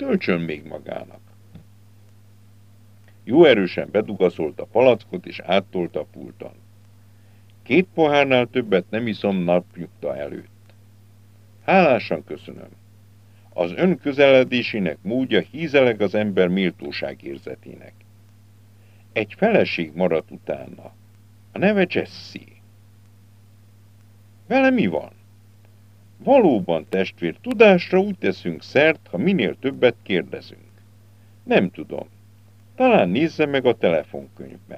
töltsön még magának. Jó erősen bedugaszolt a palackot, és áttolta a pulton. 2 pohárnál többet nem iszom napnyugta előtt. Hálásan köszönöm. Az ön közeledésének módja hízeleg az ember méltóság érzetének. Egy feleség maradt utána. A neve Jessie. Vele mi van? Valóban, testvér, tudásra úgy teszünk szert, ha minél többet kérdezünk. Nem tudom. Talán nézze meg a telefonkönyvben.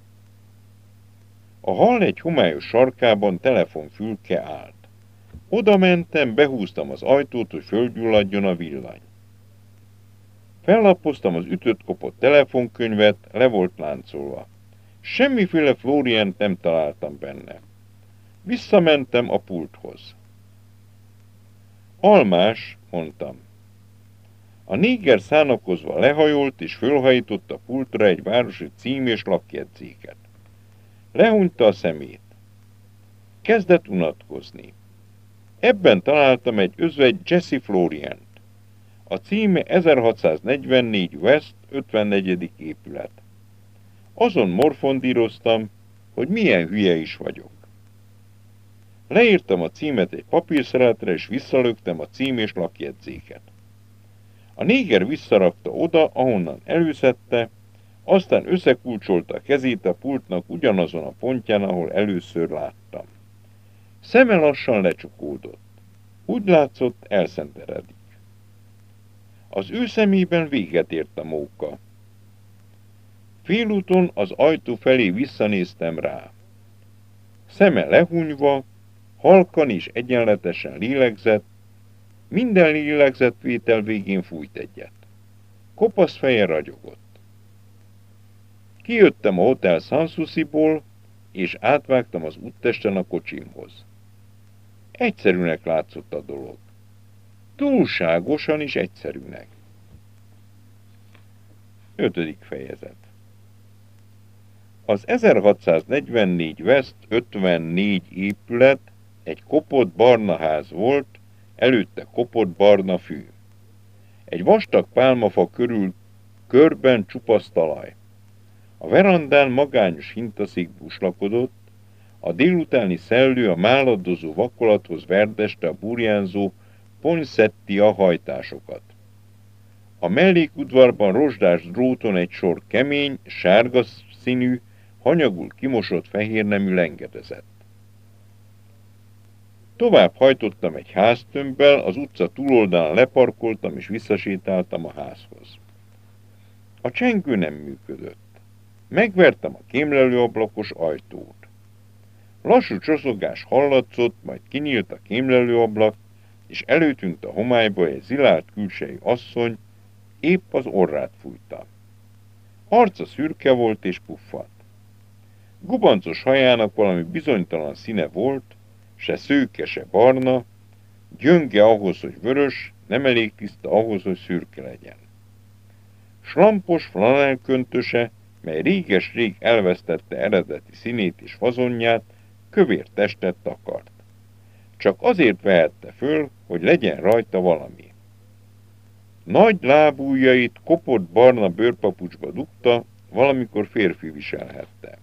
A hall egy homályos sarkában telefonfülke állt. Oda mentem, behúztam az ajtót, hogy földgyulladjon a villany. Fellapoztam az ütött-kopott telefonkönyvet, le volt láncolva. Semmiféle Florient nem találtam benne. Visszamentem a pulthoz. Almás, mondtam. A néger szánakozva lehajolt, és fölhajította a pultra egy városi cím és lakjegyzéket. Lehunyta a szemét. Kezdett unatkozni. Ebben találtam egy özvegy Jessie Florient. A címe 1644 West 54. épület. Azon morfondíroztam, hogy milyen hülye is vagyok. Leírtam a címet egy papírszeletre, és visszalöktem a cím és lakjegyzéket. A néger visszarakta oda, ahonnan előszedte, aztán összekulcsolta a kezét a pultnak ugyanazon a pontján, ahol először láttam. Szeme lassan lecsukódott. Úgy látszott, elszenteredik. Az ő szemében véget ért a móka. Félúton az ajtó felé visszanéztem rá. Szeme lehunyva, halkan és egyenletesen lélegzett, minden lélegzetvétel végén fújt egyet. Kopasz feje ragyogott. Kijöttem a Hotel Sanssouciból, és átvágtam az úttesten a kocsimhoz. Egyszerűnek látszott a dolog. Túlságosan is egyszerűnek. 5. fejezet. Az 1644 West 54 épület egy kopott barna ház volt, előtte kopott barna fű. Egy vastag pálmafa körül körben csupasz talaj. A verandán magányos hintaszék buslakodott, a délutáni szellő a máladozó vakolathoz verdeste a burjánzó poinsettia hajtásokat. A mellékudvarban rozsdás dróton egy sor kemény, sárga színű, hanyagul kimosott fehérnemű lengedezett. Tovább hajtottam egy háztömbbel, az utca túloldalán leparkoltam és visszasétáltam a házhoz. A csengő nem működött. Megvertem a kémlelőablakos ajtót. Lassú csoszogás hallatszott, majd kinyílt a kémlelőablak, és előtűnt a homályba egy zilált külsejű asszony, épp az orrát fújta. Arca szürke volt és puffat. Gubancos hajának valami bizonytalan színe volt, se szőke, se barna, gyönge ahhoz, hogy vörös, nem elég tiszta ahhoz, hogy szürke legyen. Slampos flanelköntöse, mely réges-rég elvesztette eredeti színét és fazonját, kövér testet takart. Csak azért vehette föl, hogy legyen rajta valami. Nagy lábujjait kopott barna bőrpapucsba dugta, valamikor férfi viselhette.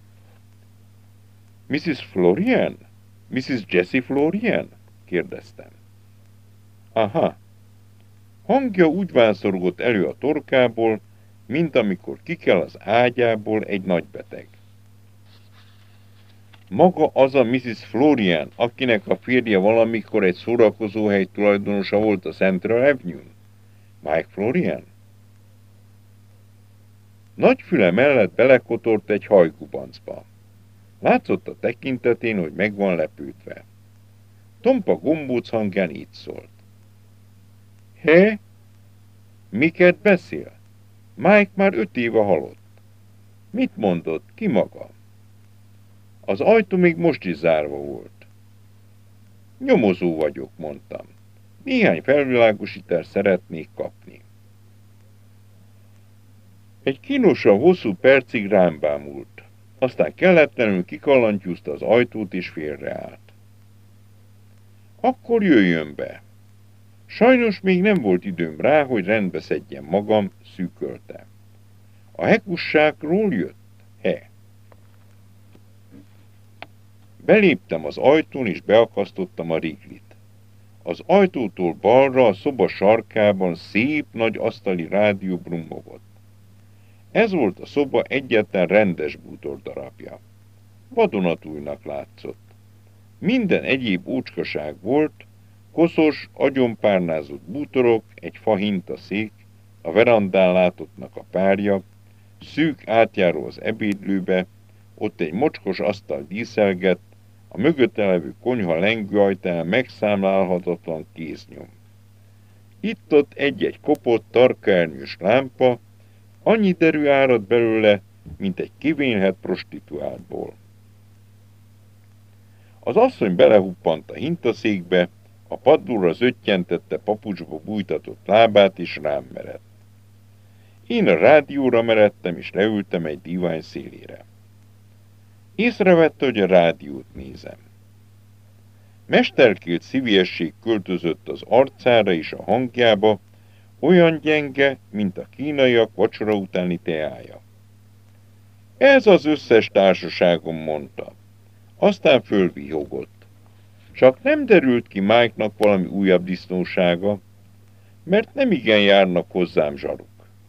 Mrs. Florian? Mrs. Jessie Florian? Kérdeztem. Aha. Hangja úgy vászorgott elő a torkából, mint amikor kikel az ágyából egy nagybeteg. Maga az a Mrs. Florian, akinek a férje valamikor egy szórakozóhely tulajdonosa volt a Central Avenue-n? Mike Florian? Nagy füle mellett belekotort egy hajgubancba. Látszott a tekintetén, hogy meg van lepődve. Tompa gombóc hangján így szólt. Hé? Miket beszél? Mike már 5 éve halott. Mit mondott? Ki maga? Az ajtó még most is zárva volt. Nyomozó vagyok, mondtam. Néhány felvilágosítást szeretnék kapni. Egy kínosan hosszú percig rám bámult. Aztán kelletlenül kikallantyúzta az ajtót és félreállt. Akkor jöjjön be. Sajnos még nem volt időm rá, hogy rendbe szedjem magam, szűkölte. A hekusságról jött? He. Beléptem az ajtón, és beakasztottam a riglit. Az ajtótól balra a szoba sarkában szép nagy asztali rádió brummogott. Ez volt a szoba egyetlen rendes bútordarabja. Vadonatújnak látszott. Minden egyéb ócskaság volt, koszos, agyonpárnázott bútorok, egy fahintaszék, a verandán látottnak a párja, szűk átjáró az ebédlőbe, ott egy mocskos asztal díszelgett, a mögötte levő konyha lengőajtán megszámlálhatatlan kéznyom. Itt-ott egy-egy kopott, tarkaernyős lámpa, annyi derű árad belőle, mint egy kivényhet prostituáltból. Az asszony belehuppant a hintaszékbe, a padlóra zöttyentette papucsba bújtatott lábát, és rám merett. Én a rádióra meredtem, és leültem egy divány szélére. Észrevette, hogy a rádiót nézem. Mesterkélt szívélyesség költözött az arcára és a hangjába, olyan gyenge, mint a kínaiak vacsora utáni teája. Ez az összes társaságom, mondta. Aztán fölvihogott. Csak nem derült ki Mike-nak valami újabb disznósága, mert nem igen járnak hozzám zsaruk.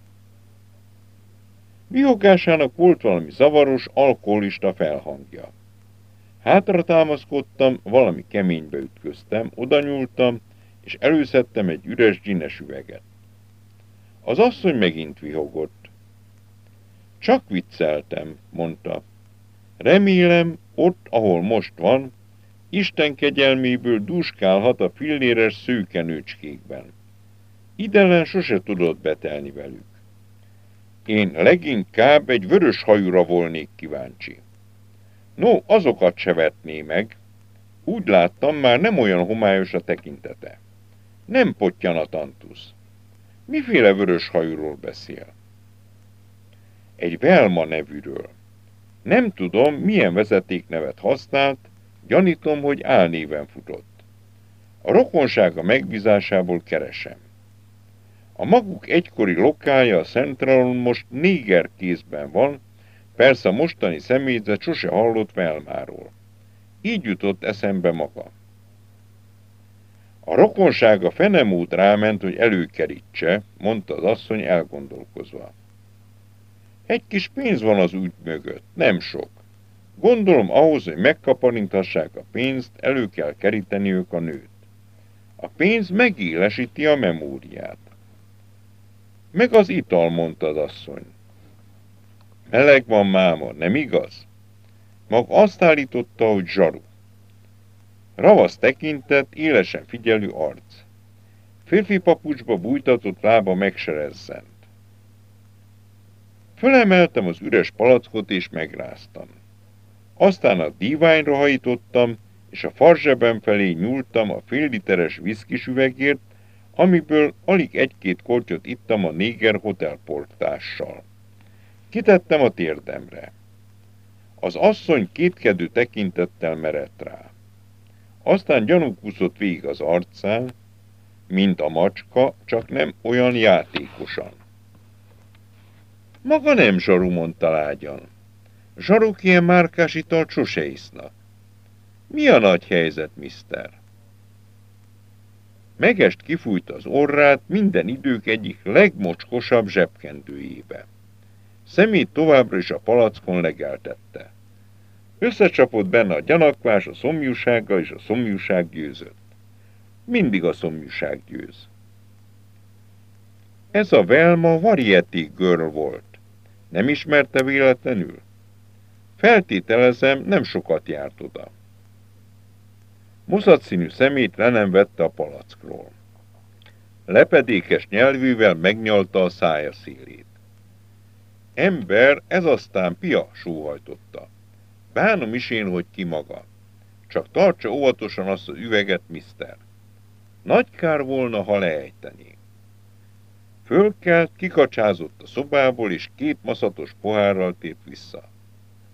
Vihogásának volt valami zavaros, alkoholista felhangja. Hátra támaszkodtam, valami keménybe ütköztem, oda nyúltam, és előszedtem egy üres dzsines üveget. Az asszony megint vihogott. Csak vicceltem, mondta. Remélem, ott, ahol most van, Isten kegyelméből dúskálhat a filléres szőkenőcskékben. Idellen sose tudott betelni velük. Én leginkább egy vörös hajúra volnék kíváncsi. No, azokat se vetné meg. Úgy láttam, már nem olyan homályos a tekintete. Nem pottyan a tantusz. Miféle vörös hajúról beszél? Egy Velma nevűről. Nem tudom, milyen vezetéknevet használt, gyanítom, hogy álnéven futott. A rokonsága megbízásából keresem. A maguk egykori lokálja a Centralon most néger kézben van, persze a mostani személyzet sose hallott Velmáról. Így jutott eszembe maga. A rokonsága fenemút ráment, hogy előkerítse, mondta az asszony elgondolkozva. Egy kis pénz van az ügy mögött, nem sok. Gondolom ahhoz, hogy megkaparintassák a pénzt, elő kell keríteniük a nőt. A pénz megélesíti a memóriát. Meg az ital, mondta az asszony. Meleg van máma, nem igaz? Maga azt állította, hogy zsaru. Ravasz tekintet, élesen figyelő arc. Férfi papucsba bújtatott lába megserezzent. Fölemeltem az üres palackot és megráztam. Aztán a díványra hajítottam, és a farzsebem felé nyúltam a félliteres viszkis üvegért, amiből alig egy-két kortyot ittam a néger hotelportással. Kitettem a térdemre. Az asszony kétkedő tekintettel merett rá. Aztán gyanú kúszott végig az arcán, mint a macska, csak nem olyan játékosan. Maga nem zsaru, mondta lágyan. Zsaruk ilyen márkás italt sose isznak. Mi a nagy helyzet, miszter? Megest kifújta az orrát minden idők egyik legmocskosabb zsebkendőjébe. Szemét továbbra is a palackon legeltette. Összecsapott benne a gyanakvás a szomjúsággal, és a szomjúság győzött. Mindig a szomjúság győz. Ez a Velma Variety Girl volt. Nem ismerte véletlenül? Feltételezem, nem sokat járt oda. Moszatszínű szemét le nem vette a palackról. Lepedékes nyelvével megnyalta a szája szélét. Ember, ez aztán pia, sóhajtotta. Bánom is én, hogy ki maga. Csak tartsa óvatosan azt az üveget, miszter. Nagy kár volna, ha leejtené. Fölkelt, kikacsázott a szobából, és két maszatos pohárral tért vissza.